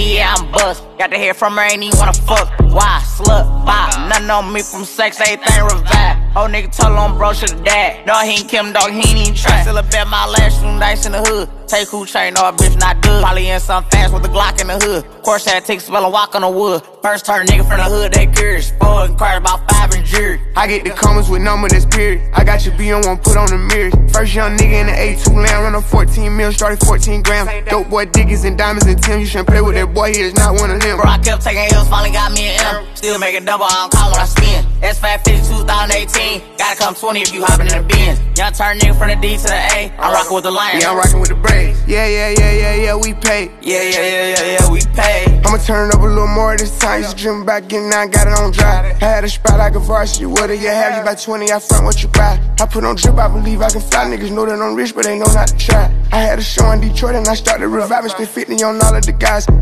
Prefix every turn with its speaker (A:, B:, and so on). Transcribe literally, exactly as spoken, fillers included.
A: me, yeah, I'm bust. Got the hair from her, ain't even wanna fuck. Why? Slut, bop, nothing on me from sex, everything revive. Old nigga told him bro should've died. No, he ain't Kim, dog, he ain't even try. Still a bet my last room dice in the hood. Take who chain, no a bitch not good. Probably in some fast with a Glock in the hood. Course had take spell and walk on the wood. First turn nigga from the hood, they curious. Four and cars about five and jury.
B: I get the comments with number that's period. I got your B on one, put on the mirrors. First young nigga in the A two land, run on fourteen mil, started fourteen grams. Dope boy Dickies and diamonds and Tim. You shouldn't play with that boy, he is not one of them.
A: Bro, I kept taking L's, finally got me an M. Still making double, I don't call when I spin. S five fifty twenty eighteen. Gotta come twenty if you hopping in the Benz. Young turn nigga from the D to the A. I'm rocking with the Lions.
B: Yeah, I'm rocking with the Braves. Yeah, yeah, yeah, yeah, yeah, we pay.
A: Yeah, yeah, yeah, yeah, yeah, we pay.
B: I'ma turn it up a little more this time. Used to dream about getting out, got it on dry. I had a spot like a varsity. What do you have? You buy twenty, I front what you buy. I put on drip, I believe I can fly. Niggas know that I'm rich, but they know not to try. I had a show in Detroit and I started reviving. Spent fifty on all of the guys.